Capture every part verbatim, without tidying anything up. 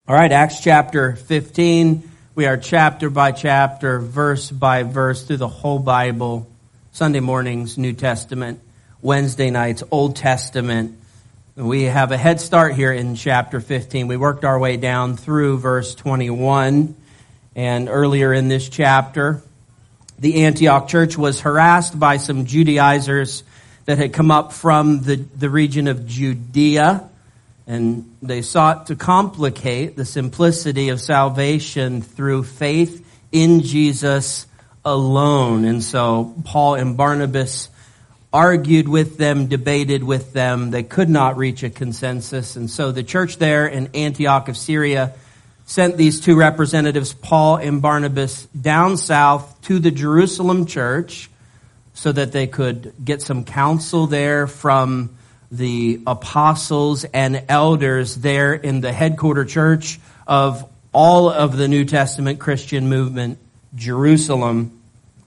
All right, Acts chapter fifteen. We are chapter by chapter, verse by verse through the whole Bible. Sunday mornings, New Testament. Wednesday nights, Old Testament. We have a head start here in chapter fifteen. We worked our way down through verse twenty-one. And earlier in this chapter, the Antioch church was harassed by some Judaizers that had come up from the, the region of Judea. And they sought to complicate the simplicity of salvation through faith in Jesus alone. And so Paul and Barnabas argued with them, debated with them. They could not reach a consensus. And so the church there in Antioch of Syria sent these two representatives, Paul and Barnabas, down south to the Jerusalem church so that they could get some counsel there from the apostles and elders there in the headquarter church of all of the New Testament Christian movement, Jerusalem.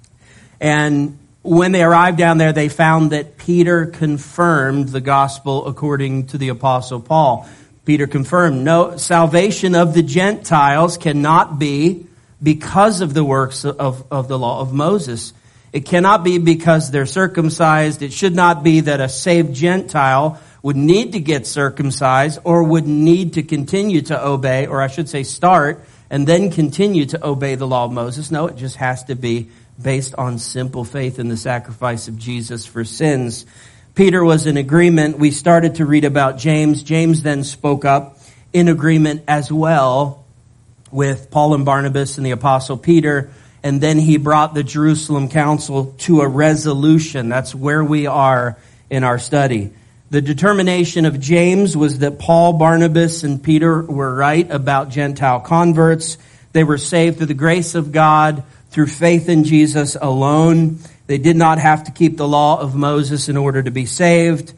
And when they arrived down there, they found that Peter confirmed the gospel according to the apostle Paul. Peter confirmed, no, salvation of the Gentiles cannot be because of the works of, of the law of Moses. It cannot be because they're circumcised. It should not be that a saved Gentile would need to get circumcised or would need to continue to obey, or I should say start, and then continue to obey the law of Moses. No, it just has to be based on simple faith in the sacrifice of Jesus for sins. Peter was in agreement. We started to read about James. James then spoke up in agreement as well with Paul and Barnabas and the apostle Peter. And then he brought the Jerusalem council to a resolution. That's where we are in our study. The determination of James was that Paul, Barnabas, and Peter were right about Gentile converts. They were saved through the grace of God, through faith in Jesus alone. They did not have to keep the law of Moses in order to be saved.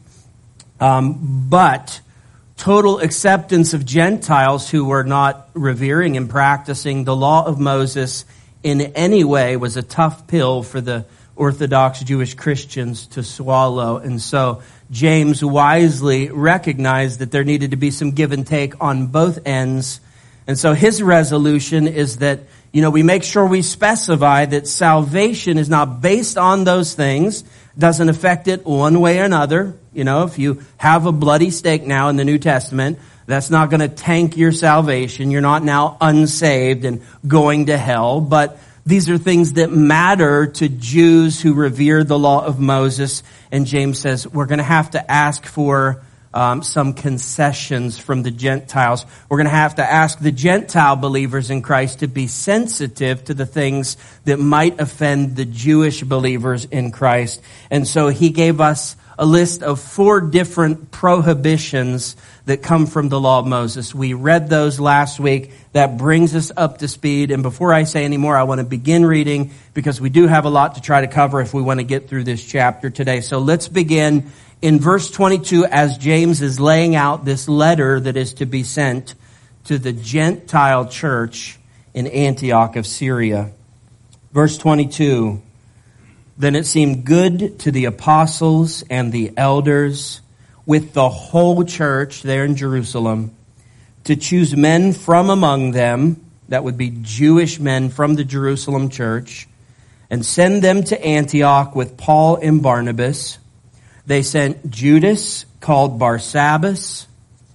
Um, but total acceptance of Gentiles who were not revering and practicing the law of Moses in any way was a tough pill for the Orthodox Jewish Christians to swallow. And so James wisely recognized that there needed to be some give and take on both ends. And so his resolution is that, you know, we make sure we specify that salvation is not based on those things, doesn't affect it one way or another. You know, if you have a bloody stake now in the New Testament, that's not going to tank your salvation. You're not now unsaved and going to hell. But these are things that matter to Jews who revere the law of Moses. And James says we're going to have to ask for um, some concessions from the Gentiles. We're going to have to ask the Gentile believers in Christ to be sensitive to the things that might offend the Jewish believers in Christ. And so he gave us a list of four different prohibitions that come from the law of Moses. We read those last week. That brings us up to speed. And before I say any more, I want to begin reading because we do have a lot to try to cover if we want to get through this chapter today. So let's begin in verse twenty-two as James is laying out this letter that is to be sent to the Gentile church in Antioch of Syria. Verse twenty-two. Then it seemed good to the apostles and the elders with the whole church there in Jerusalem to choose men from among them, that would be Jewish men from the Jerusalem church, and send them to Antioch with Paul and Barnabas. They sent Judas, called Barsabbas,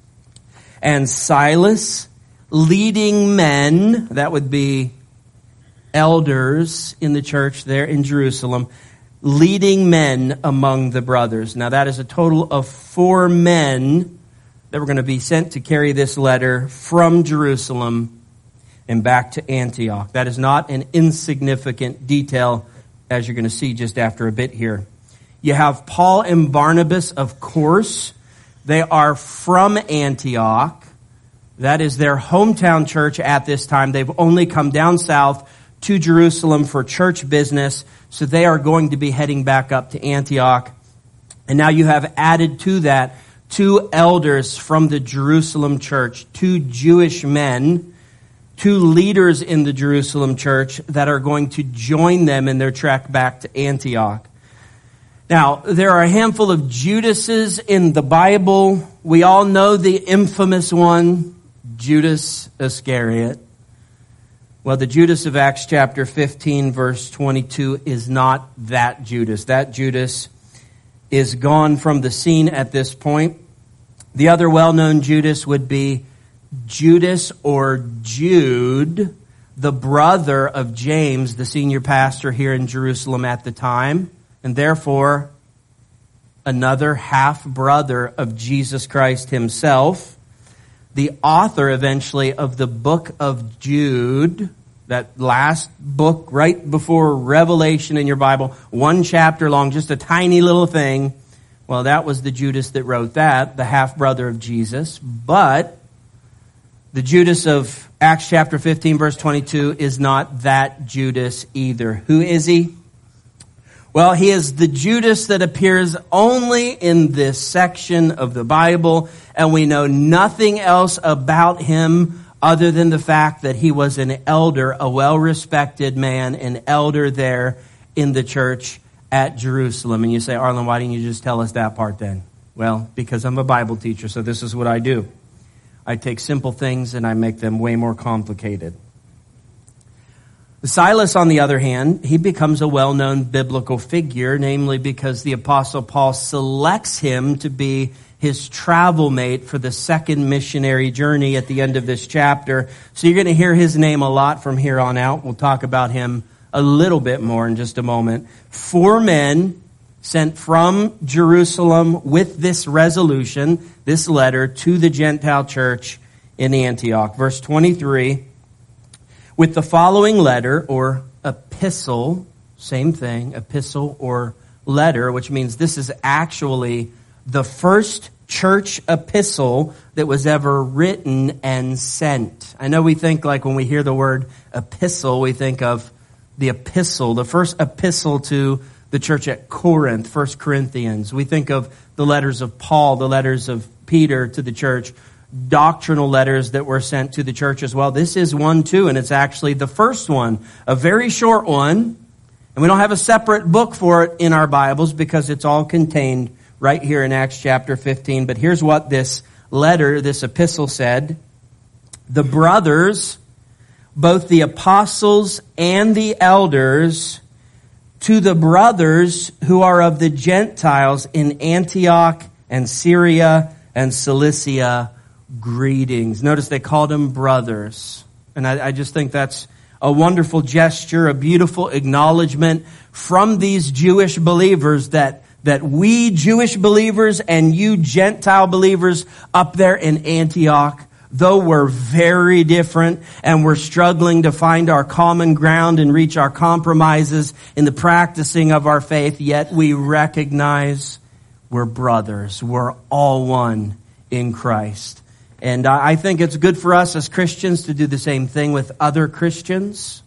and Silas, leading men, that would be elders in the church there in Jerusalem, leading men among the brothers. Now that is a total of four men that were going to be sent to carry this letter from Jerusalem and back to Antioch. That is not an insignificant detail, as you're going to see just after a bit here. You have Paul and Barnabas, of course. They are from Antioch. That is their hometown church at this time. They've only come down south to Jerusalem for church business, so they are going to be heading back up to Antioch. And now you have added to that two elders from the Jerusalem church, two Jewish men, two leaders in the Jerusalem church that are going to join them in their trek back to Antioch. Now, there are a handful of Judases in the Bible. We all know the infamous one, Judas Iscariot. Well, the Judas of Acts chapter fifteen, verse twenty-two is not that Judas. That Judas is gone from the scene at this point. The other well-known Judas would be Judas or Jude, the brother of James, the senior pastor here in Jerusalem at the time, and therefore another half-brother of Jesus Christ himself. The author eventually of the book of Jude, that last book right before Revelation in your Bible, one chapter long, just a tiny little thing. Well, that was the Judas that wrote that, the half-brother of Jesus. But the Judas of Acts chapter fifteen, verse twenty-two is not that Judas either. Who is he? Well, he is the Judas that appears only in this section of the Bible, and we know nothing else about him other than the fact that he was an elder, a well-respected man, an elder there in the church at Jerusalem. And you say, Arlen, why didn't you just tell us that part then? Well, because I'm a Bible teacher, so this is what I do. I take simple things and I make them way more complicated. Silas, on the other hand, he becomes a well-known biblical figure, namely because the Apostle Paul selects him to be his travel mate for the second missionary journey at the end of this chapter. So you're going to hear his name a lot from here on out. We'll talk about him a little bit more in just a moment. Four men sent from Jerusalem with this resolution, this letter to the Gentile church in Antioch. Verse twenty-three, with the following letter or epistle, same thing, epistle or letter, which means this is actually the first church epistle that was ever written and sent. I know we think like when we hear the word epistle, we think of the epistle, the first epistle to the church at Corinth, First Corinthians. We think of the letters of Paul, the letters of Peter to the church, doctrinal letters that were sent to the church as well. This is one too, and it's actually the first one, a very short one. And we don't have a separate book for it in our Bibles because it's all contained right here in Acts chapter fifteen. But here's what this letter, this epistle said. The brothers, both the apostles and the elders, to the brothers who are of the Gentiles in Antioch and Syria and Cilicia, greetings. Notice they called them brothers. And I, I just think that's a wonderful gesture, a beautiful acknowledgement from these Jewish believers that that we Jewish believers and you Gentile believers up there in Antioch, though we're very different and we're struggling to find our common ground and reach our compromises in the practicing of our faith, yet we recognize we're brothers. We're all one in Christ. And I think it's good for us as Christians to do the same thing with other Christians.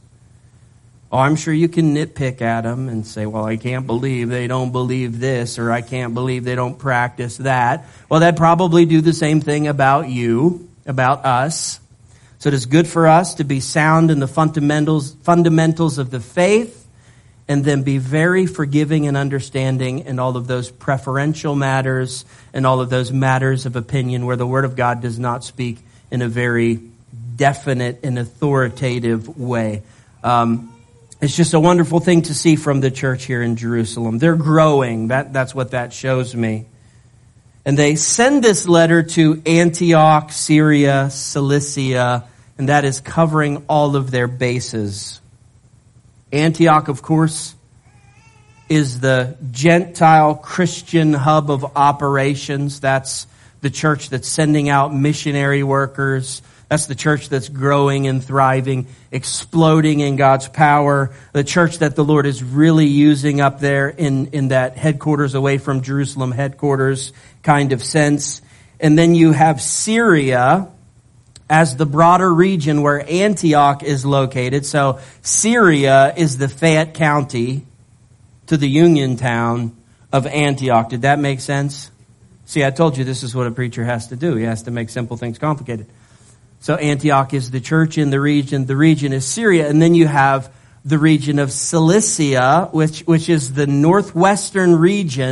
Oh, I'm sure you can nitpick at them and say, well, I can't believe they don't believe this, or I can't believe they don't practice that. Well, they'd probably do the same thing about you, about us. So it is good for us to be sound in the fundamentals, fundamentals of the faith, and then be very forgiving and understanding in all of those preferential matters and all of those matters of opinion where the Word of God does not speak in a very definite and authoritative way. Um, It's just a wonderful thing to see from the church here in Jerusalem. They're growing. That, that's what that shows me. And they send this letter to Antioch, Syria, Cilicia, and that is covering all of their bases. Antioch, of course, is the Gentile Christian hub of operations. That's the church that's sending out missionary workers. That's the church that's growing and thriving, exploding in God's power. The church that the Lord is really using up there in, in that headquarters away from Jerusalem headquarters kind of sense. And then you have Syria as the broader region where Antioch is located. So Syria is the Fayette County to the Union town of Antioch. Did that make sense? See, I told you this is what a preacher has to do. He has to make simple things complicated. So Antioch is the church in the region. The region is Syria. And then you have the region of Cilicia, which, which is the northwestern region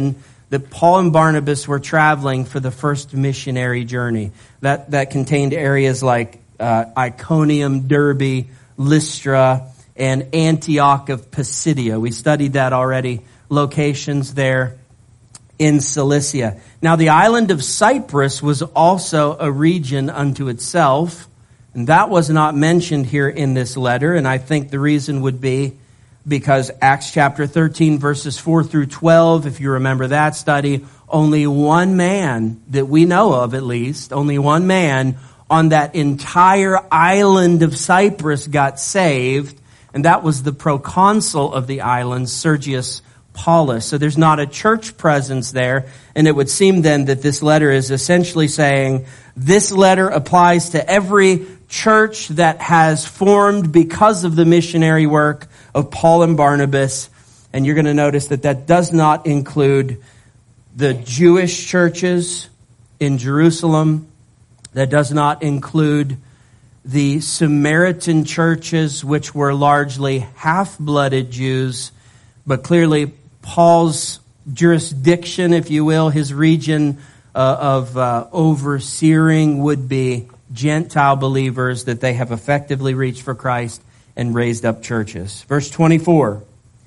that Paul and Barnabas were traveling for the first missionary journey. That, that contained areas like uh, Iconium, Derbe, Lystra, and Antioch of Pisidia. We studied that already, locations there in Cilicia. Now, the island of Cyprus was also a region unto itself, and that was not mentioned here in this letter, and I think the reason would be because Acts chapter thirteen, verses four through twelve, if you remember that study, only one man that we know of at least, only one man on that entire island of Cyprus got saved, and that was the proconsul of the island, Sergius Paulus. So there's not a church presence there, and it would seem then that this letter is essentially saying this letter applies to every church that has formed because of the missionary work of Paul and Barnabas. And you're going to notice that that does not include the Jewish churches in Jerusalem. That does not include the Samaritan churches, which were largely half-blooded Jews. But clearly, Paul's jurisdiction, if you will, his region uh, of uh, overseeing would be Gentile believers that they have effectively reached for Christ and raised up churches. Verse twenty-four.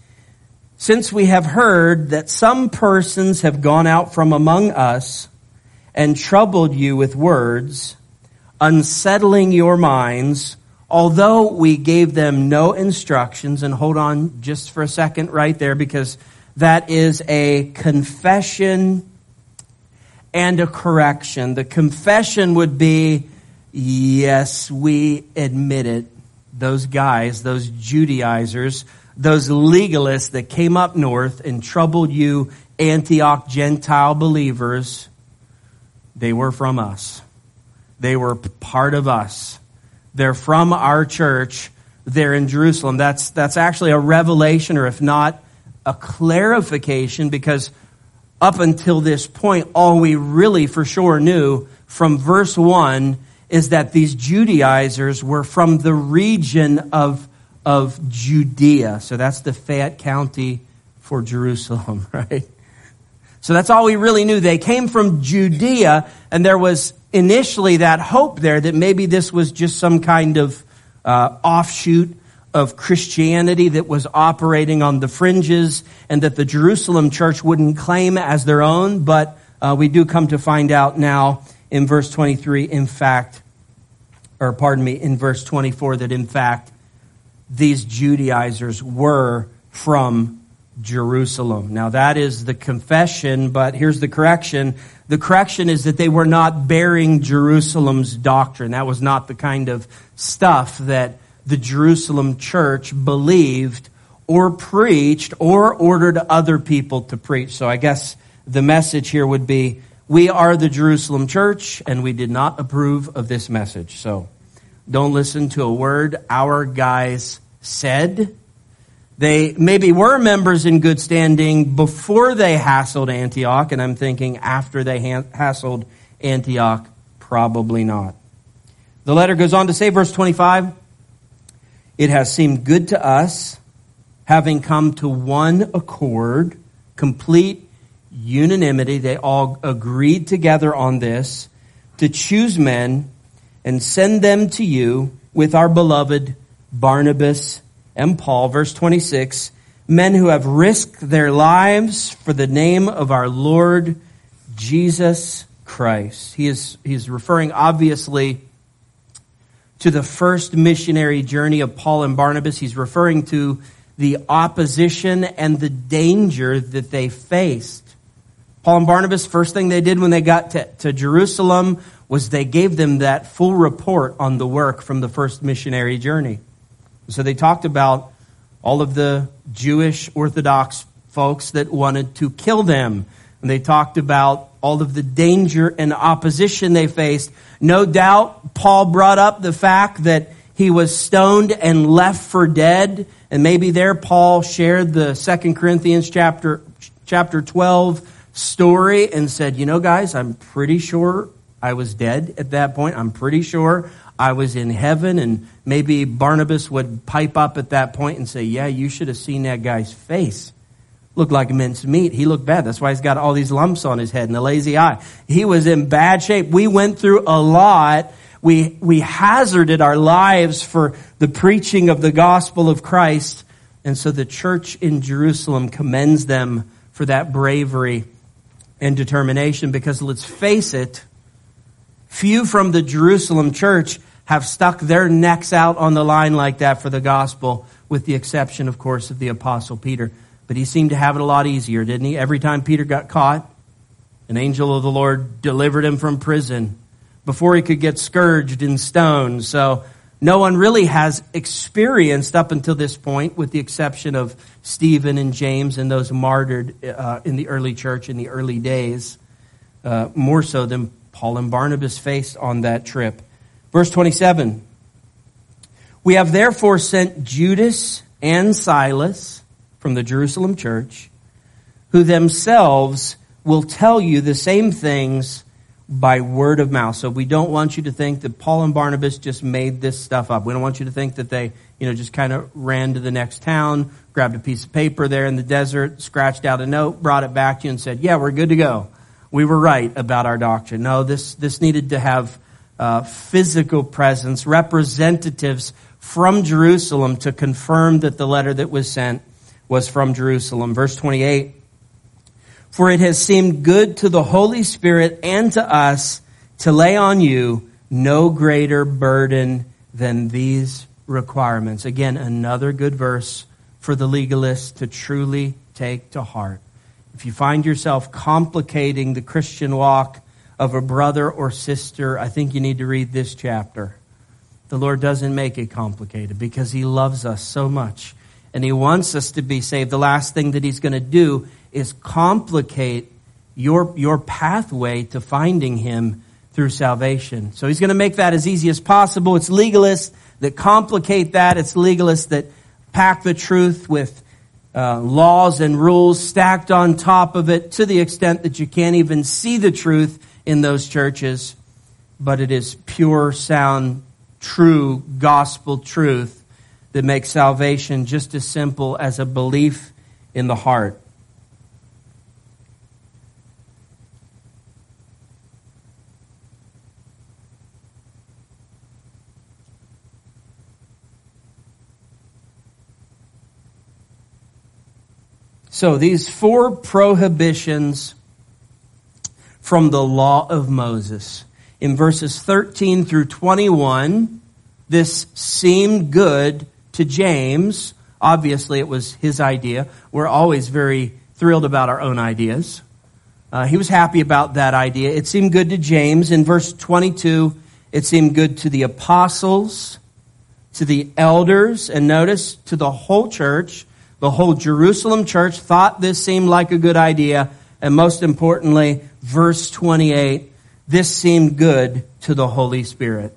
Since we have heard that some persons have gone out from among us and troubled you with words, unsettling your minds, although we gave them no instructions, and hold on just for a second right there, because that is a confession and a correction. The confession would be, yes, we admit it. Those guys, those Judaizers, those legalists that came up north and troubled you Antioch Gentile believers, they were from us. They were part of us. They're from our church. They're in Jerusalem. That's, that's actually a revelation, or if not, a clarification, because up until this point, all we really for sure knew from verse one is that these Judaizers were from the region of, of Judea. So that's the Fayette County for Jerusalem, right? So that's all we really knew. They came from Judea, and there was initially that hope there that maybe this was just some kind of uh, offshoot of Christianity that was operating on the fringes, and that the Jerusalem church wouldn't claim as their own. But uh, we do come to find out now in verse twenty-three, in fact, or pardon me, in verse twenty-four, that in fact, these Judaizers were from Jerusalem. Now that is the confession, but here's the correction. The correction is that they were not bearing Jerusalem's doctrine. That was not the kind of stuff that the Jerusalem church believed or preached or ordered other people to preach. So I guess the message here would be, we are the Jerusalem church, and we did not approve of this message. So don't listen to a word our guys said. They maybe were members in good standing before they hassled Antioch, and I'm thinking after they hassled Antioch, probably not. The letter goes on to say, verse twenty-five, it has seemed good to us, having come to one accord, complete unanimity, they all agreed together on this, to choose men and send them to you with our beloved Barnabas and Paul. Verse twenty-six, men who have risked their lives for the name of our Lord Jesus Christ. He is, he is referring obviously to the first missionary journey of Paul and Barnabas. He's referring to the opposition and the danger that they faced. Paul and Barnabas, first thing they did when they got to, to Jerusalem was they gave them that full report on the work from the first missionary journey. So they talked about all of the Jewish Orthodox folks that wanted to kill them. And they talked about all of the danger and opposition they faced. No doubt, Paul brought up the fact that he was stoned and left for dead. And maybe there Paul shared the Second Corinthians chapter, chapter twelve story and said, you know, guys, I'm pretty sure I was dead at that point. I'm pretty sure I was in heaven. And maybe Barnabas would pipe up at that point and say, yeah, you should have seen that guy's face looked like minced meat. He looked bad. That's why he's got all these lumps on his head and a lazy eye. He was in bad shape. We went through a lot. We, we hazarded our lives for the preaching of the gospel of Christ. And so the church in Jerusalem commends them for that bravery and determination, because let's face it, few from the Jerusalem church have stuck their necks out on the line like that for the gospel, with the exception, of course, of the Apostle Peter. But he seemed to have it a lot easier, didn't he? Every time Peter got caught, an angel of the Lord delivered him from prison before he could get scourged and stoned. So no one really has experienced up until this point, with the exception of Stephen and James and those martyred uh, in the early church in the early days, uh, more so than Paul and Barnabas faced on that trip. Verse twenty-seven, we have therefore sent Judas and Silas from the Jerusalem church, who themselves will tell you the same things by word of mouth. So we don't want you to think that Paul and Barnabas just made this stuff up. We don't want you to think that they, you know, just kind of ran to the next town, grabbed a piece of paper there in the desert, scratched out a note, brought it back to you and said, yeah, we're good to go. We were right about our doctrine. No, this, this needed to have uh, physical presence, representatives from Jerusalem to confirm that the letter that was sent was from Jerusalem. Verse twenty-eight, for it has seemed good to the Holy Spirit and to us to lay on you no greater burden than these requirements. Again, another good verse for the legalist to truly take to heart. If you find yourself complicating the Christian walk of a brother or sister, I think you need to read this chapter. The Lord doesn't make it complicated because he loves us so much and he wants us to be saved. The last thing that he's going to do is complicate your, your pathway to finding him through salvation. So he's going to make that as easy as possible. It's legalists that complicate that. It's legalists that pack the truth with uh, laws and rules stacked on top of it to the extent that you can't even see the truth in those churches. But it is pure, sound, true gospel truth that makes salvation just as simple as a belief in the heart. So these four prohibitions from the law of Moses. In verses thirteen through twenty-one, this seemed good to James. Obviously, it was his idea. We're always very thrilled about our own ideas. Uh, he was happy about that idea. It seemed good to James. In verse twenty-two, it seemed good to the apostles, to the elders, and notice, to the whole church. The whole Jerusalem church thought this seemed like a good idea. And most importantly, verse twenty-eight, this seemed good to the Holy Spirit.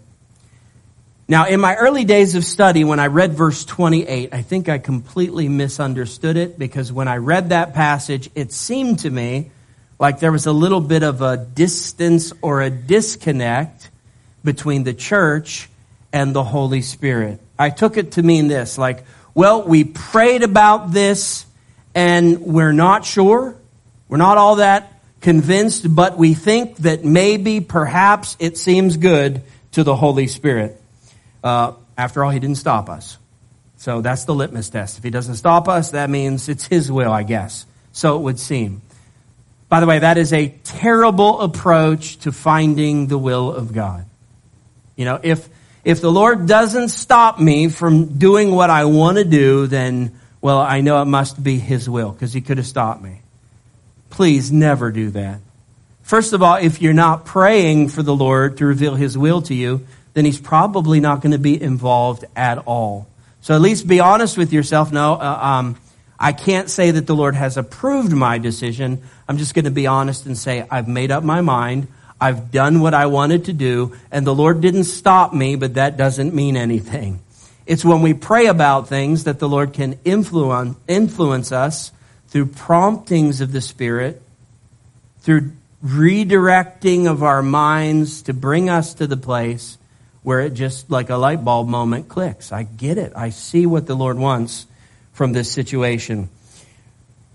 Now, in my early days of study, when I read verse twenty-eight, I think I completely misunderstood it, because when I read that passage, it seemed to me like there was a little bit of a distance or a disconnect between the church and the Holy Spirit. I took it to mean this, like, well, we prayed about this and we're not sure. We're not all that convinced, but we think that maybe, perhaps, it seems good to the Holy Spirit. Uh, after all, he didn't stop us. So that's the litmus test. If he doesn't stop us, that means it's his will, I guess. So it would seem. By the way, that is a terrible approach to finding the will of God. You know, if if the Lord doesn't stop me from doing what I want to do, then, well, I know it must be his will, because he could have stopped me. Please never do that. First of all, if you're not praying for the Lord to reveal his will to you, then he's probably not going to be involved at all. So at least be honest with yourself. No, uh, um, I can't say that the Lord has approved my decision. I'm just going to be honest and say, I've made up my mind. I've done what I wanted to do, and the Lord didn't stop me, but that doesn't mean anything. It's when we pray about things that the Lord can influence, influence us through promptings of the Spirit, through redirecting of our minds to bring us to the place where it just, like a light bulb moment, clicks. I get it. I see what the Lord wants from this situation.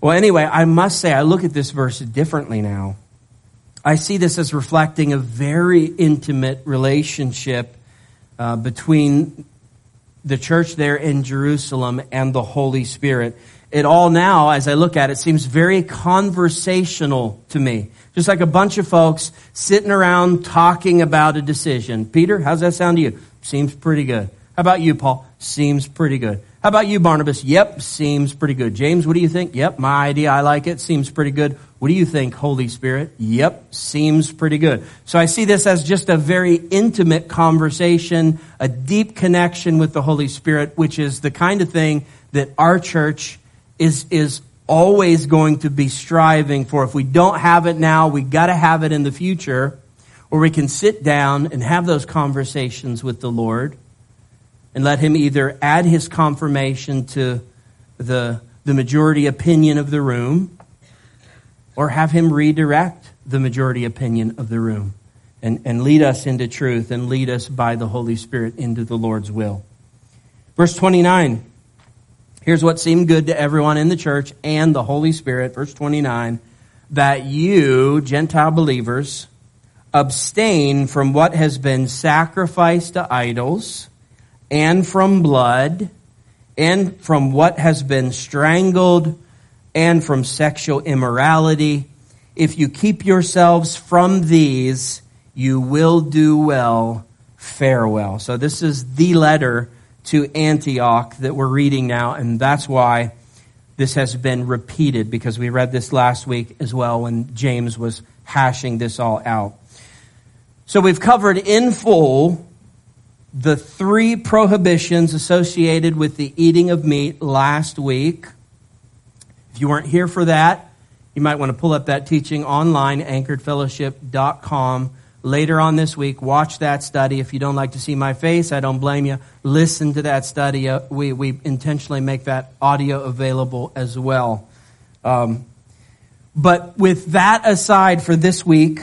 Well, anyway, I must say, I look at this verse differently now. I see this as reflecting a very intimate relationship uh, between the church there in Jerusalem and the Holy Spirit. It all now, as I look at it, seems very conversational to me. Just like a bunch of folks sitting around talking about a decision. Peter, how's that sound to you? Seems pretty good. How about you, Paul? Seems pretty good. How about you, Barnabas? Yep, seems pretty good. James, what do you think? Yep, my idea, I like it. Seems pretty good. What do you think, Holy Spirit? Yep, seems pretty good. So I see this as just a very intimate conversation, a deep connection with the Holy Spirit, which is the kind of thing that our church is is always going to be striving for. If we don't have it now, we got to have it in the future, where we can sit down and have those conversations with the Lord and let him either add his confirmation to the, the majority opinion of the room, or have him redirect the majority opinion of the room and, and lead us into truth and lead us by the Holy Spirit into the Lord's will. Verse twenty-nine. Here's what seemed good to everyone in the church and the Holy Spirit. Verse twenty-nine. That you, Gentile believers, abstain from what has been sacrificed to idols, and from blood, and from what has been strangled, and from sexual immorality. If you keep yourselves from these, you will do well, fare well. So this is the letter to Antioch that we're reading now, and that's why this has been repeated, because we read this last week as well when James was hashing this all out. So we've covered in full the three prohibitions associated with the eating of meat last week. If you weren't here for that, you might want to pull up that teaching online, anchored fellowship dot com. Later on this week, watch that study. If you don't like to see my face, I don't blame you. Listen to that study. Uh, we, we intentionally make that audio available as well. Um, but with that aside for this week,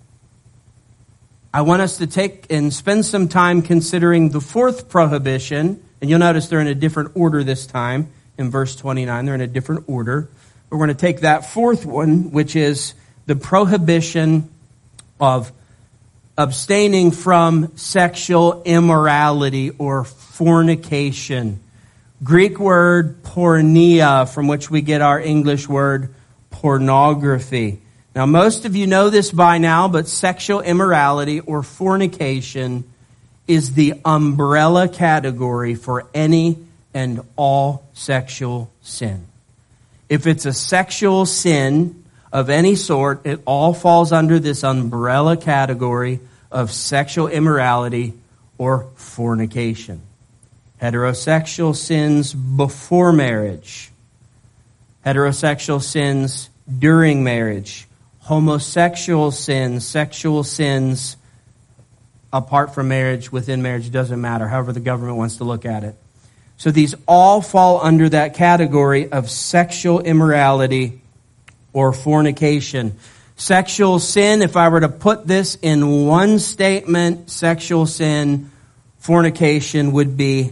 I want us to take and spend some time considering the fourth prohibition. And you'll notice they're in a different order this time. In verse twenty-nine, they're in a different order. We're going to take that fourth one, which is the prohibition of abstaining from sexual immorality or fornication. Greek word porneia, from which we get our English word pornography. Now, most of you know this by now, but sexual immorality or fornication is the umbrella category for any and all sexual sin. If it's a sexual sin of any sort, it all falls under this umbrella category of sexual immorality or fornication. Heterosexual sins before marriage. Heterosexual sins during marriage. Homosexual sins, sexual sins apart from marriage, within marriage, doesn't matter, however the government wants to look at it. So these all fall under that category of sexual immorality or fornication. Sexual sin, if I were to put this in one statement, sexual sin, fornication would be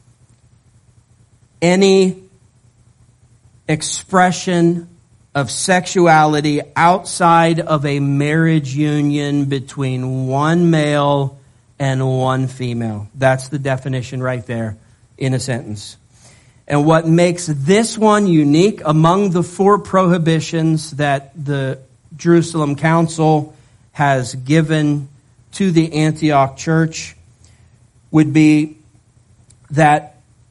any expression of sexuality outside of a marriage union between one male and one female. That's the definition right there in a sentence. And what makes this one unique among the four prohibitions that the Jerusalem Council has given to the Antioch church would be that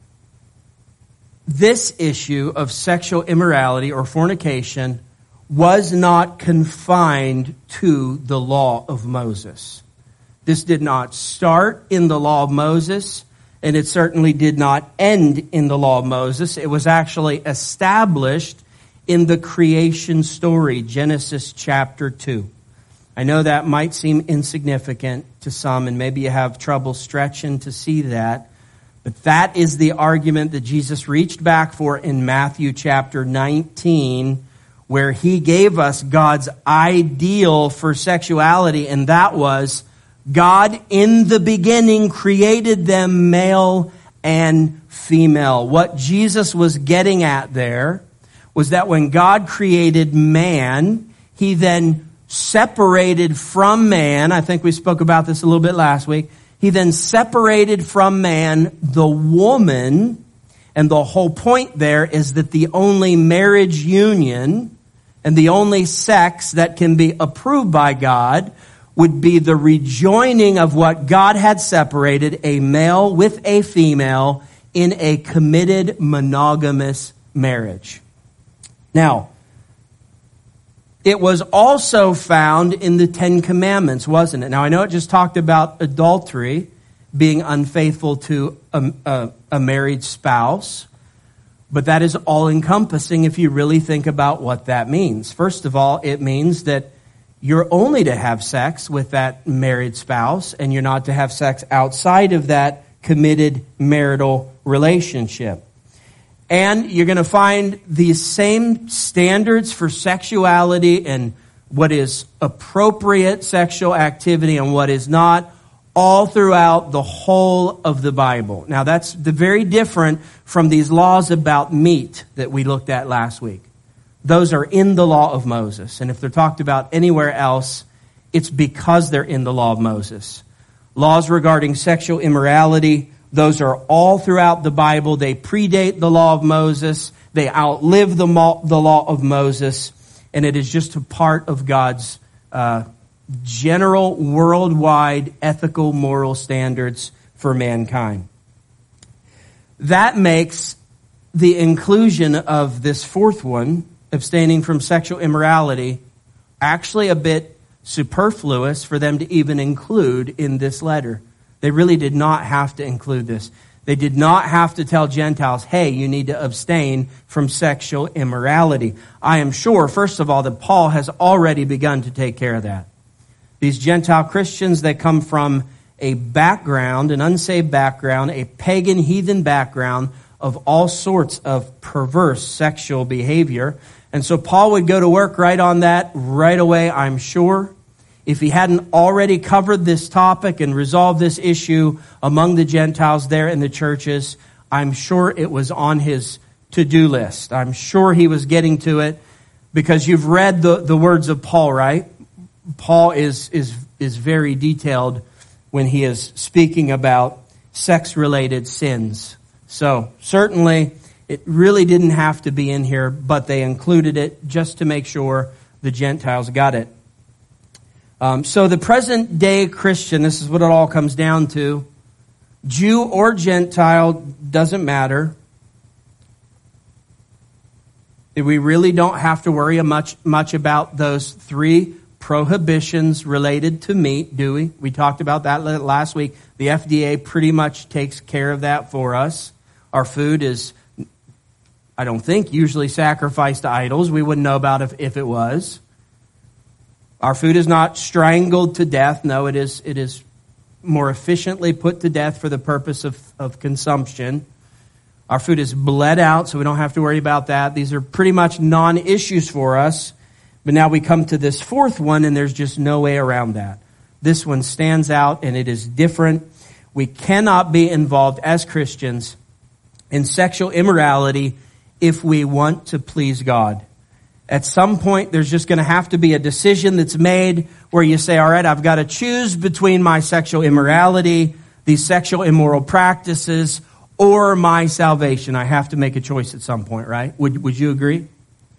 this issue of sexual immorality or fornication was not confined to the law of Moses. This did not start in the law of Moses, and it certainly did not end in the law of Moses. It was actually established in the creation story, Genesis chapter two. I know that might seem insignificant to some, and maybe you have trouble stretching to see that. But that is the argument that Jesus reached back for in Matthew chapter nineteen, where he gave us God's ideal for sexuality, and that was God in the beginning created them male and female. What Jesus was getting at there was that when God created man, he then separated from man. I think we spoke about this a little bit last week. He then separated from man the woman. And the whole point there is that the only marriage union and the only sex that can be approved by God would be the rejoining of what God had separated, a male with a female, in a committed monogamous marriage. Now, it was also found in the Ten Commandments, wasn't it? Now, I know it just talked about adultery, being unfaithful to a, a, a married spouse, but that is all-encompassing if you really think about what that means. First of all, it means that you're only to have sex with that married spouse, and you're not to have sex outside of that committed marital relationship. And you're going to find these same standards for sexuality and what is appropriate sexual activity and what is not, all throughout the whole of the Bible. Now, that's the very different from these laws about meat that we looked at last week. Those are in the law of Moses. And if they're talked about anywhere else, it's because they're in the law of Moses. Laws regarding sexual immorality, those are all throughout the Bible. They predate the law of Moses. They outlive the, mo- the law of Moses. And it is just a part of God's uh, general worldwide ethical moral standards for mankind. That makes the inclusion of this fourth one, abstaining from sexual immorality, actually a bit superfluous for them to even include in this letter. They really did not have to include this. They did not have to tell Gentiles, hey, you need to abstain from sexual immorality. I am sure, first of all, that Paul has already begun to take care of that. These Gentile Christians, they come from a background, an unsaved background, a pagan heathen background of all sorts of perverse sexual behavior. And so Paul would go to work right on that right away, I'm sure. If he hadn't already covered this topic and resolved this issue among the Gentiles there in the churches, I'm sure it was on his to-do list. I'm sure he was getting to it because you've read the, the words of Paul, right? Paul is, is, is very detailed when he is speaking about sex-related sins. So certainly it really didn't have to be in here, but they included it just to make sure the Gentiles got it. Um, so the present day Christian, this is what it all comes down to. Jew or Gentile, doesn't matter. We really don't have to worry much, much about those three prohibitions related to meat, do we? We talked about that last week. The F D A pretty much takes care of that for us. Our food is, I don't think, usually sacrificed to idols. We wouldn't know about it if, if it was. Our food is not strangled to death. No, it is it is more efficiently put to death for the purpose of, of consumption. Our food is bled out, so we don't have to worry about that. These are pretty much non-issues for us. But now we come to this fourth one, and there's just no way around that. This one stands out, and it is different. We cannot be involved as Christians in sexual immorality if we want to please God. At some point, there's just going to have to be a decision that's made where you say, all right, I've got to choose between my sexual immorality, these sexual immoral practices, or my salvation. I have to make a choice at some point, right? Would would you agree?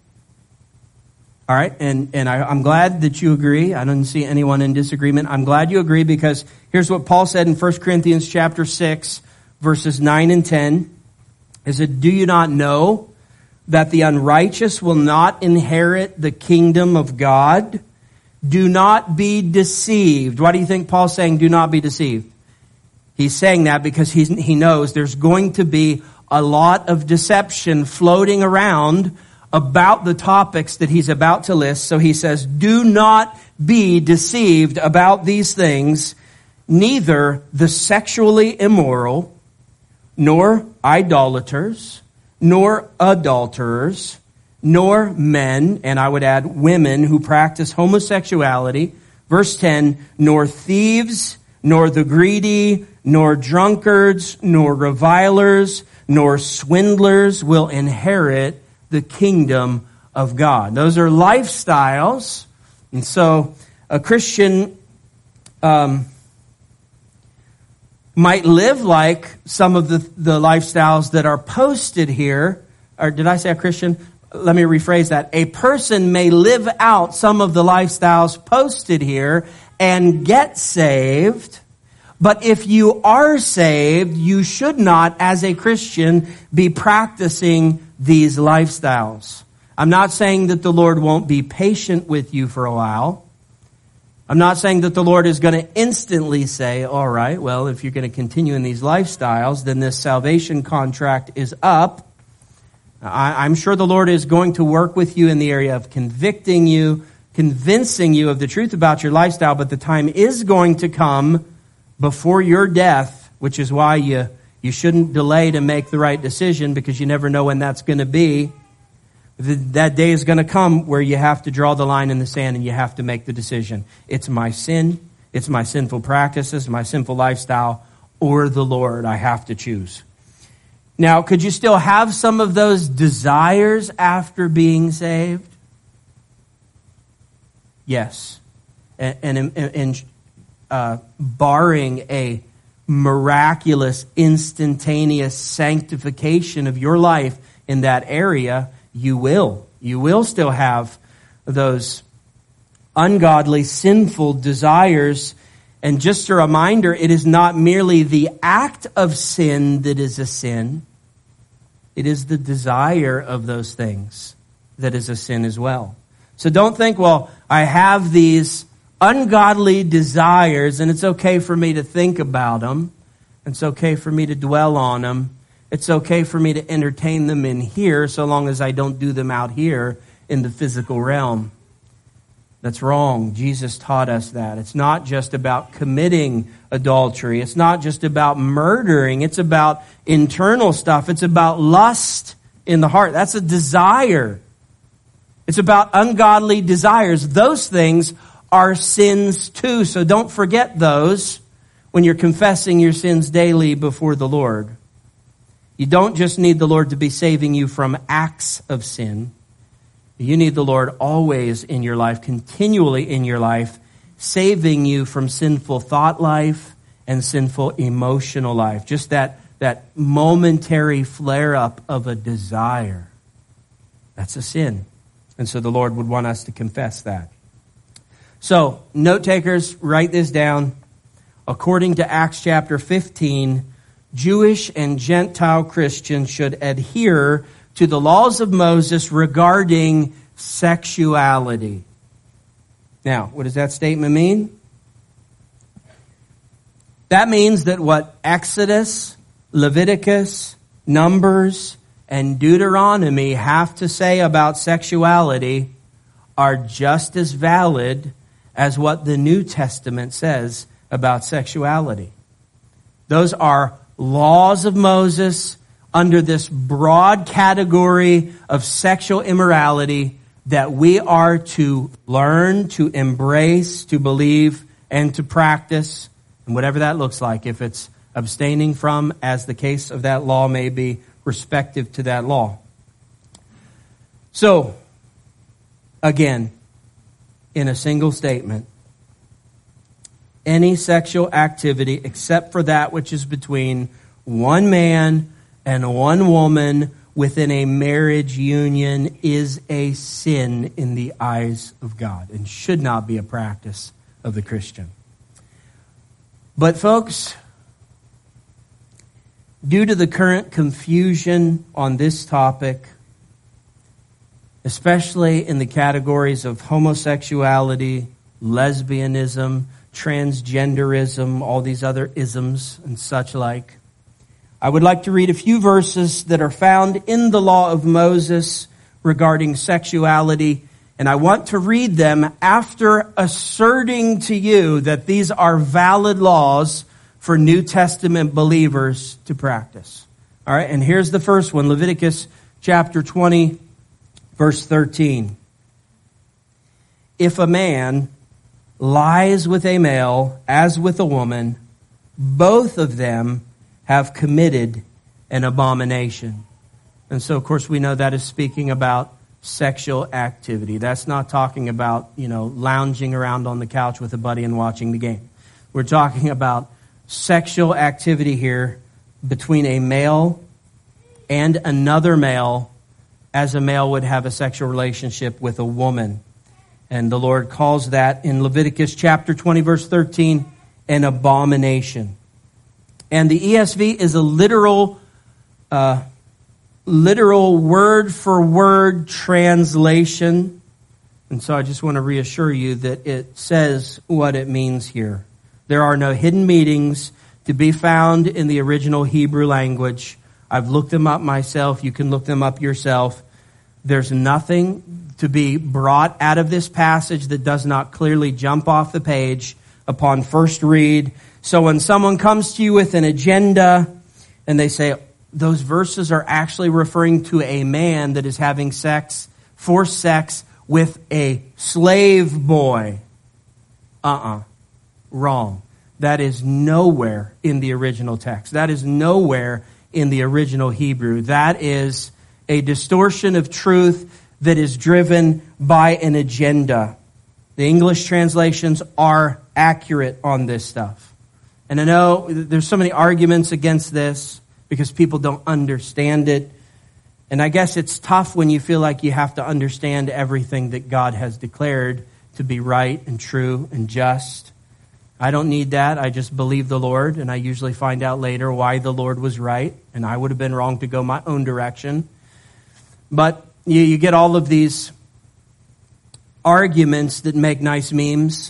All right, and, and I, I'm glad that you agree. I don't see anyone in disagreement. I'm glad you agree because here's what Paul said in First Corinthians chapter six, verses nine and ten. He said, do you not know that the unrighteous will not inherit the kingdom of God? Do not be deceived. Why do you think Paul's saying do not be deceived? He's saying that because he's, he knows there's going to be a lot of deception floating around about the topics that he's about to list. So he says, do not be deceived about these things, neither the sexually immoral, nor idolaters, nor adulterers, nor men, and I would add women who practice homosexuality. Verse ten, nor thieves, nor the greedy, nor drunkards, nor revilers, nor swindlers will inherit the kingdom of God. Those are lifestyles. And so a Christian um, might live like some of the, the lifestyles that are posted here. Or did I say a Christian? Let me rephrase that. A person may live out some of the lifestyles posted here and get saved. But if you are saved, you should not, as a Christian, be practicing these lifestyles. I'm not saying that the Lord won't be patient with you for a while. I'm not saying that the Lord is going to instantly say, all right, well, if you're going to continue in these lifestyles, then this salvation contract is up. I, I'm sure the Lord is going to work with you in the area of convicting you, convincing you of the truth about your lifestyle, but the time is going to come before your death, which is why you, you shouldn't delay to make the right decision, because you never know when that's going to be. That day is going to come where you have to draw the line in the sand and you have to make the decision. It's my sin, it's my sinful practices, my sinful lifestyle, or the Lord. I have to choose. Now, could you still have some of those desires after being saved? Yes. And, and, and uh, barring a miraculous, instantaneous sanctification of your life in that area, you will. You will still have those ungodly, sinful desires. And just a reminder, it is not merely the act of sin that is a sin. It is the desire of those things that is a sin as well. So don't think, well, I have these ungodly desires and it's okay for me to think about them. It's okay for me to dwell on them. It's okay for me to entertain them in here so long as I don't do them out here in the physical realm. That's wrong. Jesus taught us that. It's not just about committing adultery. It's not just about murdering. It's about internal stuff. It's about lust in the heart. That's a desire. It's about ungodly desires. Those things are sins too. So don't forget those when you're confessing your sins daily before the Lord. You don't just need the Lord to be saving you from acts of sin. You need the Lord always in your life, continually in your life, saving you from sinful thought life and sinful emotional life. Just that, that momentary flare-up of a desire. That's a sin. And so the Lord would want us to confess that. So, note takers, write this down. According to Acts chapter fifteen, Jewish and Gentile Christians should adhere to the laws of Moses regarding sexuality. Now, what does that statement mean? That means that what Exodus, Leviticus, Numbers, and Deuteronomy have to say about sexuality are just as valid as what the New Testament says about sexuality. Those are laws of Moses under this broad category of sexual immorality that we are to learn, to embrace, to believe, and to practice, and whatever that looks like. If it's abstaining from, as the case of that law may be, respective to that law. So, again, in a single statement, any sexual activity except for that which is between one man and one woman within a marriage union is a sin in the eyes of God and should not be a practice of the Christian. But folks, due to the current confusion on this topic, especially in the categories of homosexuality, lesbianism, transgenderism, all these other isms and such like, I would like to read a few verses that are found in the law of Moses regarding sexuality, and I want to read them after asserting to you that these are valid laws for New Testament believers to practice. All right, and here's the first one, Leviticus chapter twenty, verse thirteen. If a man lies with a male as with a woman, both of them have committed an abomination. And so, of course, we know that is speaking about sexual activity. That's not talking about, you know, lounging around on the couch with a buddy and watching the game. We're talking about sexual activity here between a male and another male, as a male would have a sexual relationship with a woman. And the Lord calls that in Leviticus chapter twenty, verse thirteen, an abomination. And the E S V is a literal uh literal word for word translation. And so I just want to reassure you that it says what it means here. There are no hidden meanings to be found in the original Hebrew language. I've looked them up myself. You can look them up yourself. There's nothing to be brought out of this passage that does not clearly jump off the page upon first read. So when someone comes to you with an agenda and they say, those verses are actually referring to a man that is having sex, forced sex, with a slave boy. Uh-uh. Wrong. That is nowhere in the original text. That is nowhere in the original Hebrew. That is a distortion of truth that is driven by an agenda. The English translations are accurate on this stuff. And I know there's so many arguments against this, because people don't understand it. And I guess it's tough when you feel like you have to understand everything that God has declared to be right and true and just. I don't need that. I just believe the Lord, and I usually find out later why the Lord was right, and I would have been wrong to go my own direction. But you, you get all of these arguments that make nice memes,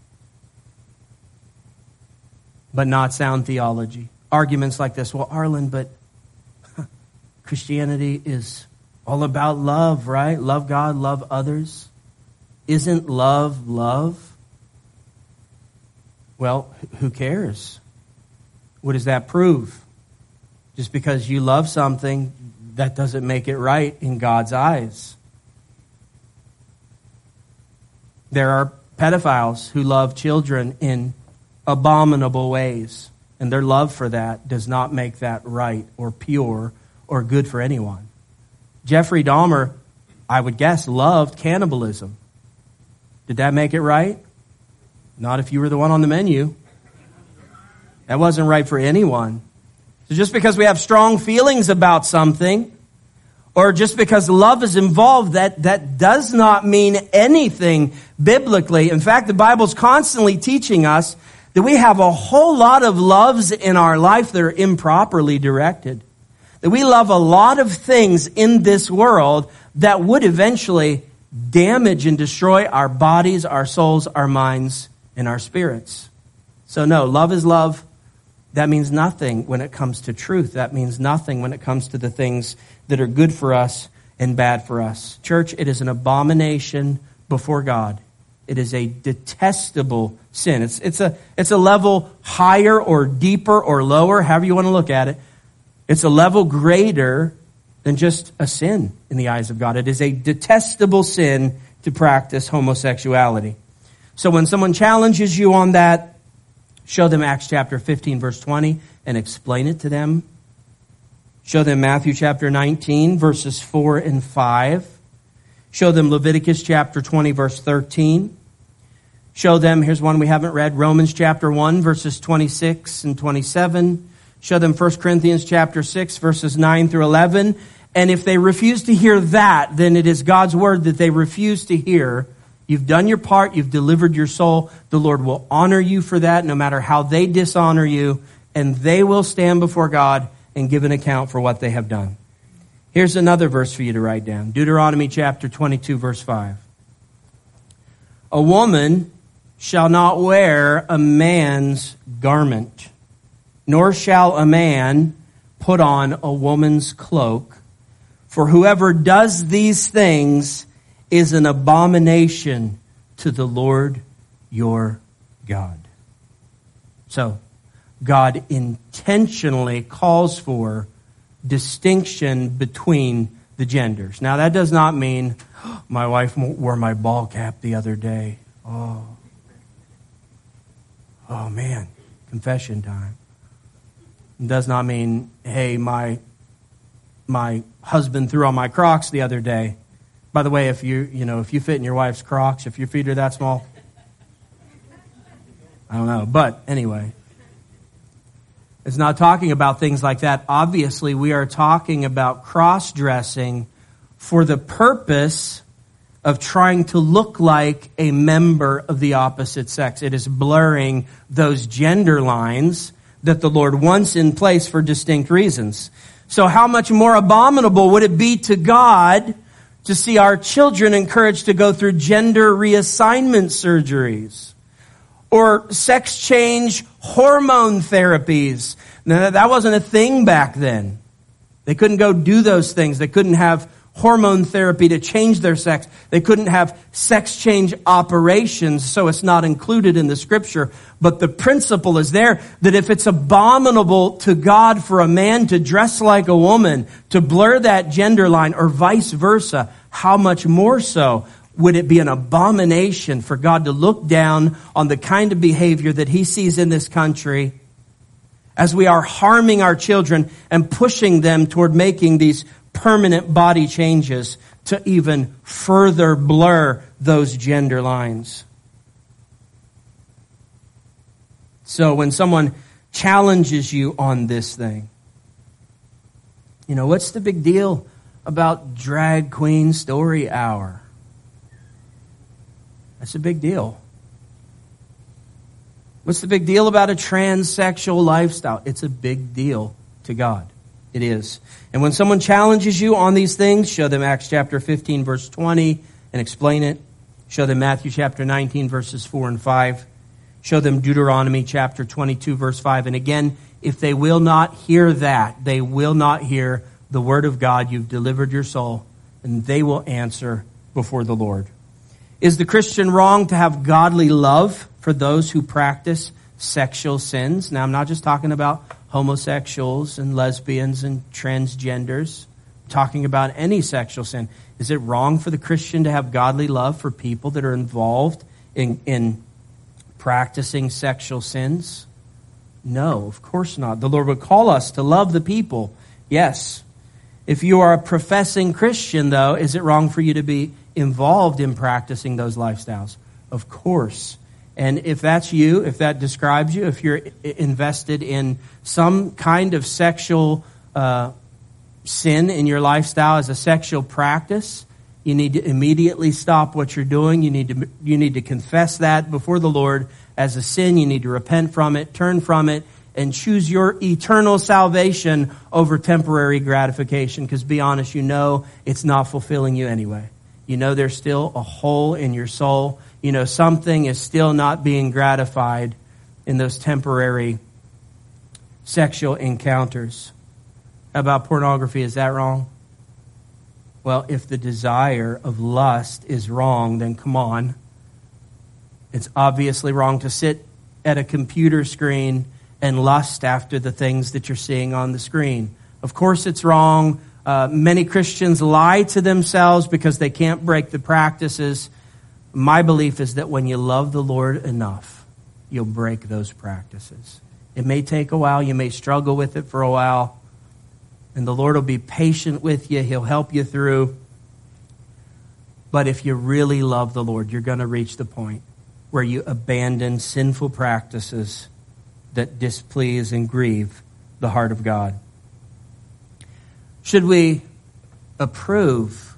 but not sound theology. Arguments like this, well, Arlen, but Christianity is all about love, right? Love God, love others. Isn't love love? Well, who cares? What does that prove? Just because you love something, that doesn't make it right in God's eyes. There are pedophiles who love children in abominable ways. And their love for that does not make that right or pure or good for anyone. Jeffrey Dahmer, I would guess, loved cannibalism. Did that make it right? Not if you were the one on the menu. That wasn't right for anyone. So just because we have strong feelings about something, or just because love is involved, that, that does not mean anything biblically. In fact, the Bible's constantly teaching us that we have a whole lot of loves in our life that are improperly directed. That we love a lot of things in this world that would eventually damage and destroy our bodies, our souls, our minds, and our spirits. So no, love is love. That means nothing when it comes to truth. That means nothing when it comes to the things that are good for us and bad for us. Church, it is an abomination before God. It is a detestable sin. It's, it's, a, it's a level higher or deeper or lower, however you want to look at it. It's a level greater than just a sin in the eyes of God. It is a detestable sin to practice homosexuality. So when someone challenges you on that, show them Acts chapter fifteen, verse twenty, and explain it to them. Show them Matthew chapter nineteen, verses four and five. Show them Leviticus chapter twenty, verse thirteen. Show them, here's one we haven't read, Romans chapter one, verses twenty-six and twenty-seven. Show them First Corinthians chapter six, verses nine through eleven. And if they refuse to hear that, then it is God's word that they refuse to hear. You've done your part. You've delivered your soul. The Lord will honor you for that, no matter how they dishonor you. And they will stand before God and give an account for what they have done. Here's another verse for you to write down. Deuteronomy chapter twenty-two, verse five. A woman shall not wear a man's garment, nor shall a man put on a woman's cloak. For whoever does these things is an abomination to the Lord your God. So, God intentionally calls for distinction between the genders. Now, that does not mean, oh, my wife wore my ball cap the other day. Oh. Oh, man. Confession time. It does not mean, hey, my my husband threw on my Crocs the other day. By the way, if you you know if you fit in your wife's Crocs, if your feet are that small, I don't know. But anyway, it's not talking about things like that. Obviously, we are talking about cross-dressing for the purpose of trying to look like a member of the opposite sex. It is blurring those gender lines that the Lord wants in place for distinct reasons. So how much more abominable would it be to God to see our children encouraged to go through gender reassignment surgeries or sex change hormone therapies? Now, that wasn't a thing back then. They couldn't go do those things. They couldn't have hormone therapy to change their sex. They couldn't have sex change operations, so it's not included in the scripture. But the principle is there that if it's abominable to God for a man to dress like a woman, to blur that gender line, or vice versa, how much more so would it be an abomination for God to look down on the kind of behavior that he sees in this country as we are harming our children and pushing them toward making these permanent body changes to even further blur those gender lines. So when someone challenges you on this thing, you know, what's the big deal about Drag Queen Story Hour? That's a big deal. What's the big deal about a transsexual lifestyle? It's a big deal to God. It is. And when someone challenges you on these things, show them Acts chapter fifteen, verse twenty, and explain it. Show them Matthew chapter nineteen, verses four and five. Show them Deuteronomy chapter twenty-two, verse five. And again, if they will not hear that, they will not hear the word of God. You've delivered your soul, and they will answer before the Lord. Is the Christian wrong to have godly love for those who practice sexual sins? Now, I'm not just talking about homosexuals and lesbians and transgenders. I'm talking about any sexual sin. Is it wrong for the Christian to have godly love for people that are involved in, in practicing sexual sins? No, of course not. The Lord would call us to love the people. Yes. If you are a professing Christian, though, is it wrong for you to be involved in practicing those lifestyles? Of course. And if that's you, if that describes you, if you're invested in some kind of sexual uh, sin in your lifestyle as a sexual practice, you need to immediately stop what you're doing. You need to you need to confess that before the Lord as a sin. You need to repent from it, turn from it, and choose your eternal salvation over temporary gratification. Because be honest, you know it's not fulfilling you anyway. You know there's still a hole in your soul. You know something is still not being gratified in those temporary sexual encounters. How about pornography? Is that wrong? Well, if the desire of lust is wrong, then come on. It's obviously wrong to sit at a computer screen and lust after the things that you're seeing on the screen. Of course it's wrong. Uh, many Christians lie to themselves because they can't break the practices. My belief is that when you love the Lord enough, you'll break those practices. It may take a while. You may struggle with it for a while. And the Lord will be patient with you. He'll help you through. But if you really love the Lord, you're going to reach the point where you abandon sinful practices that displease and grieve the heart of God. Should we approve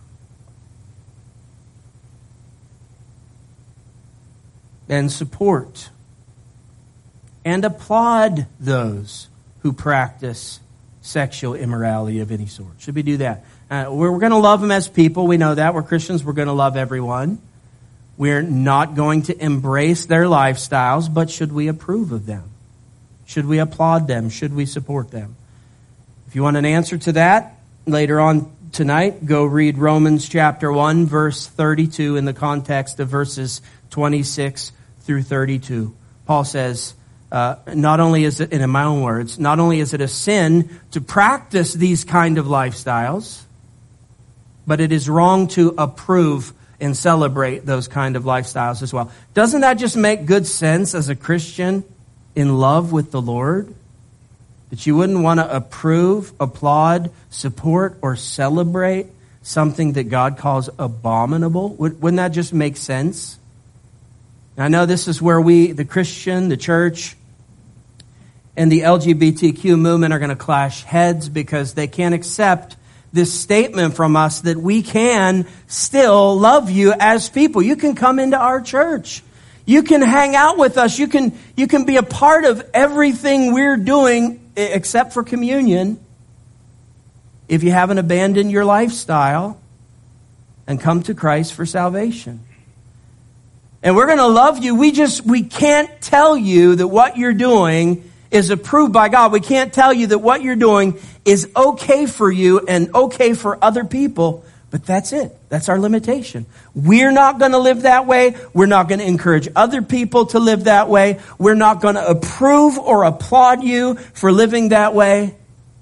and support and applaud those who practice sexual immorality of any sort? Should we do that? Uh, we're we're going to love them as people. We know that. We're Christians. We're going to love everyone. We're not going to embrace their lifestyles, but should we approve of them? Should we applaud them? Should we support them? If you want an answer to that, later on tonight, go read Romans chapter one, verse thirty-two in the context of verses twenty-six through thirty-two. Paul says, uh, not only is it, and in my own words, not only is it a sin to practice these kind of lifestyles, but it is wrong to approve and celebrate those kind of lifestyles as well. Doesn't that just make good sense as a Christian in love with the Lord? That you wouldn't want to approve, applaud, support, or celebrate something that God calls abominable? Wouldn't that just make sense? I know this is where we, the Christian, the church, and the L G B T Q movement are going to clash heads because they can't accept this statement from us that we can still love you as people. You can come into our church. You can hang out with us. You can, you can be a part of everything we're doing except for communion if you haven't abandoned your lifestyle and come to Christ for salvation. And we're going to love you. We just, we can't tell you that what you're doing is approved by God. We can't tell you that what you're doing is okay for you and okay for other people, but that's it. That's our limitation. We're not going to live that way. We're not going to encourage other people to live that way. We're not going to approve or applaud you for living that way.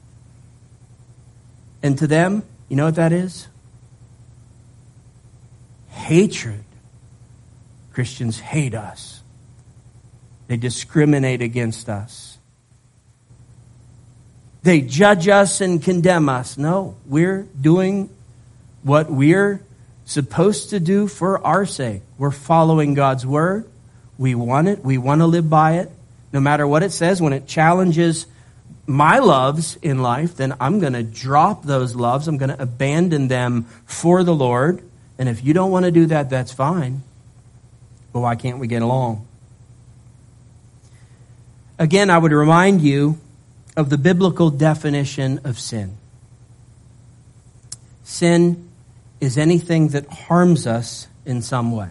And to them, you know what that is? Hatred. Christians hate us. They discriminate against us. They judge us and condemn us. No, we're doing what we're supposed to do for our sake. We're following God's word. We want it. We want to live by it. No matter what it says, when it challenges my loves in life, then I'm going to drop those loves. I'm going to abandon them for the Lord. And if you don't want to do that, that's fine. But why can't we get along? Again, I would remind you of the biblical definition of sin. Sin is anything that harms us in some way.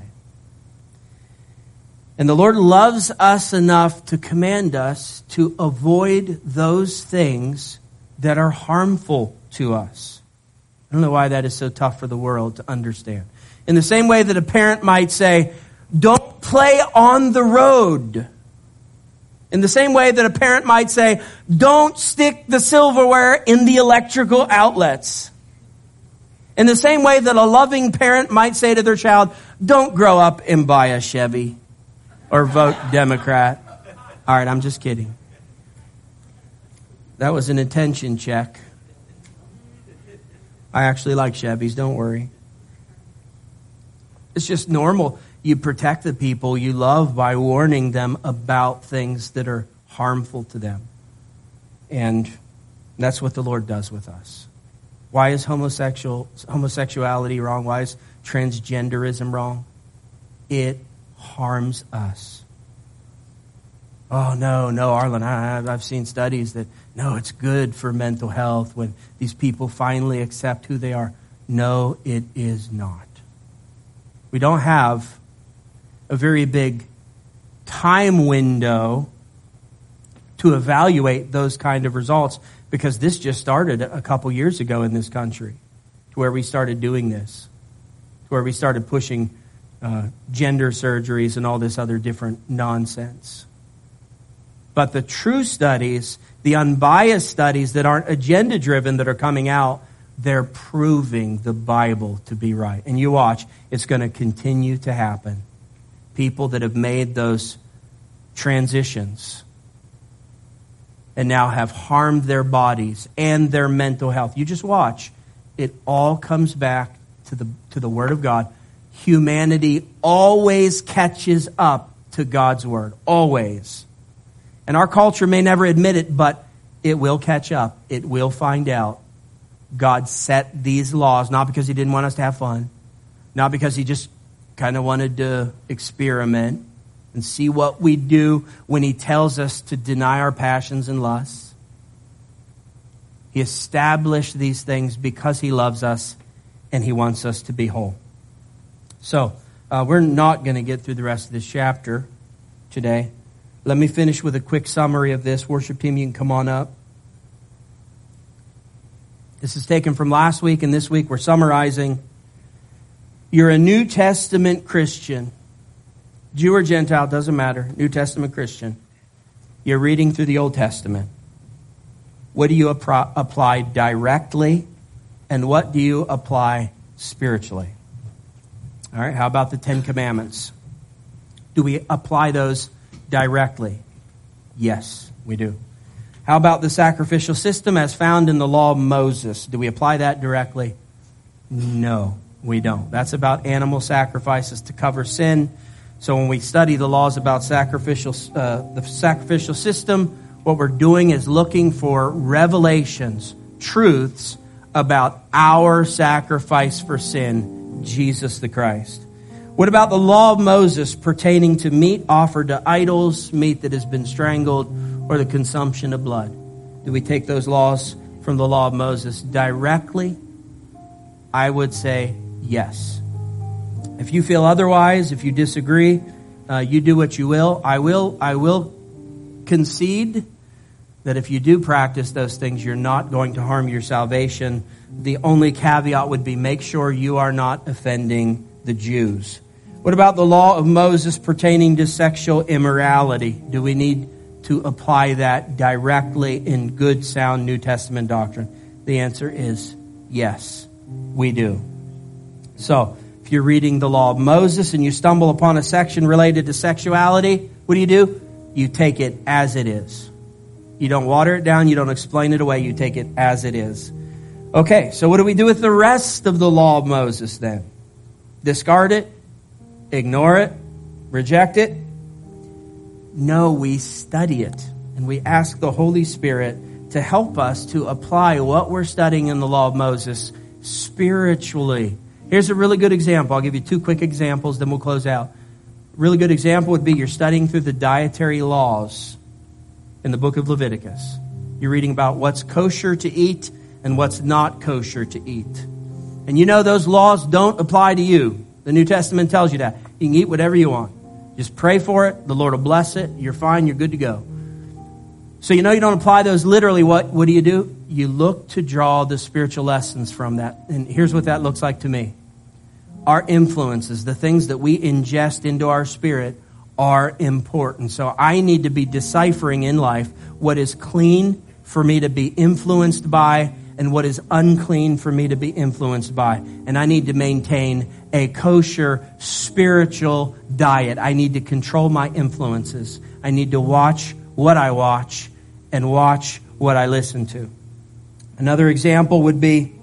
And the Lord loves us enough to command us to avoid those things that are harmful to us. I don't know why that is so tough for the world to understand. In the same way that a parent might say, don't play on the road. In the same way that a parent might say, don't stick the silverware in the electrical outlets. In the same way that a loving parent might say to their child, don't grow up and buy a Chevy or vote Democrat. All right, I'm just kidding. That was an intention check. I actually like Chevys, don't worry. It's just normal. You protect the people you love by warning them about things that are harmful to them. And that's what the Lord does with us. Why is homosexual homosexuality wrong? Why is transgenderism wrong? It harms us. Oh, no, no, Arlen, I, I've seen studies that, no, it's good for mental health when these people finally accept who they are. No, it is not. We don't have a very big time window to evaluate those kind of results because this just started a couple years ago in this country to where we started doing this, to where we started pushing uh, gender surgeries and all this other different nonsense. But the true studies, the unbiased studies that aren't agenda-driven that are coming out, they're proving the Bible to be right. And you watch, it's going to continue to happen. People that have made those transitions and now have harmed their bodies and their mental health. You just watch. It all comes back to the to the Word of God. Humanity always catches up to God's Word. Always. And our culture may never admit it, but it will catch up. It will find out. God set these laws, not because He didn't want us to have fun, not because He just kind of wanted to experiment and see what we do when He tells us to deny our passions and lusts. He established these things because He loves us and He wants us to be whole. So, uh, we're not going to get through the rest of this chapter today. Let me finish with a quick summary of this. Worship team, you can come on up. This is taken from last week, and this week we're summarizing. You're a New Testament Christian. Jew or Gentile, doesn't matter. New Testament Christian. You're reading through the Old Testament. What do you appro- apply directly, and what do you apply spiritually? All right, how about the Ten Commandments? Do we apply those directly? Yes, we do. How How about the sacrificial system as found in the law of Moses? Do we apply that directly? No, we don't. That's about animal sacrifices to cover sin. So when we study the laws about sacrificial, uh, the sacrificial system, what we're doing is looking for revelations, truths about our sacrifice for sin, Jesus the Christ. What about the law of Moses pertaining to meat offered to idols, meat that has been strangled, or the consumption of blood? Do we take those laws from the law of Moses directly? I would say yes. If you feel otherwise, if you disagree, uh, you do what you will. I will, I will concede that if you do practice those things, you're not going to harm your salvation. The only caveat would be make sure you are not offending the Jews. What about the law of Moses pertaining to sexual immorality? Do we need to apply that directly in good, sound New Testament doctrine? The answer is yes, we do. So, if you're reading the law of Moses and you stumble upon a section related to sexuality, what do you do? You take it as it is. You don't water it down, you don't explain it away, you take it as it is. Okay, so what do we do with the rest of the law of Moses then? Discard it? Ignore it? Reject it? No, we study it. And we ask the Holy Spirit to help us to apply what we're studying in the law of Moses spiritually. Here's a really good example. I'll give you two quick examples, then we'll close out. A really good example would be you're studying through the dietary laws in the book of Leviticus. You're reading about what's kosher to eat and what's not kosher to eat. And you know those laws don't apply to you. The New Testament tells you that. You can eat whatever you want. Just pray for it. The Lord will bless it. You're fine. You're good to go. So you know you don't apply those literally. What, what do you do? You look to draw the spiritual lessons from that. And here's what that looks like to me. Our influences, the things that we ingest into our spirit, are important. So I need to be deciphering in life what is clean for me to be influenced by and what is unclean for me to be influenced by. And I need to maintain a kosher spiritual diet. I need to control my influences. I need to watch what I watch and watch what I listen to. Another example would be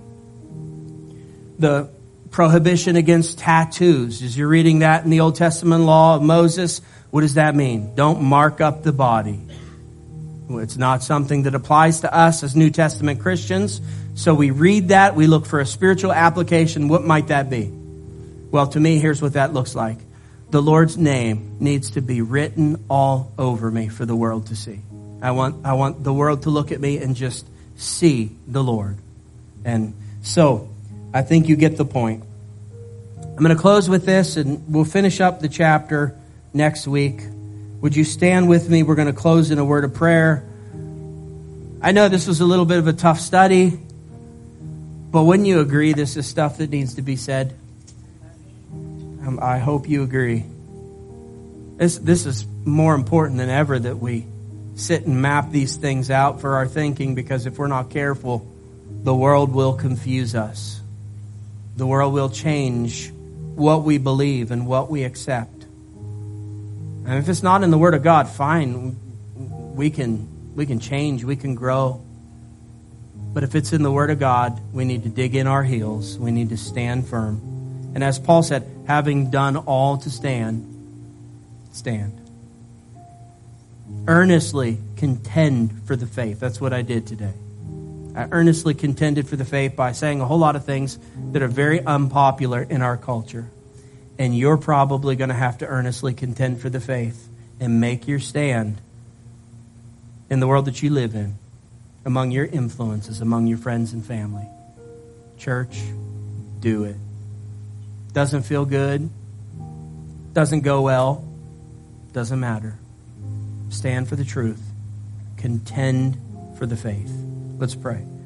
the prohibition against tattoos. As you're reading that in the Old Testament law of Moses, what does that mean? Don't mark up the body. It's not something that applies to us as New Testament Christians. So we read that. We look for a spiritual application. What might that be? Well, to me, here's what that looks like. The Lord's name needs to be written all over me for the world to see. I want, I want the world to look at me and just see the Lord. And so I think you get the point. I'm going to close with this, and we'll finish up the chapter next week. Would you stand with me? We're going to close in a word of prayer. I know this was a little bit of a tough study, but wouldn't you agree this is stuff that needs to be said? Um, I hope you agree. This, this is more important than ever that we sit and map these things out for our thinking, because if we're not careful, the world will confuse us. The world will change what we believe and what we accept. And if it's not in the Word of God, fine. We can we can change. We can grow. But if it's in the Word of God, we need to dig in our heels. We need to stand firm. And as Paul said, having done all to stand, stand. Earnestly contend for the faith. That's what I did today. I earnestly contended for the faith by saying a whole lot of things that are very unpopular in our culture. And you're probably going to have to earnestly contend for the faith and make your stand in the world that you live in, among your influences, among your friends and family. Church, do it. Doesn't feel good. Doesn't go well. Doesn't matter. Stand for the truth. Contend for the faith. Let's pray.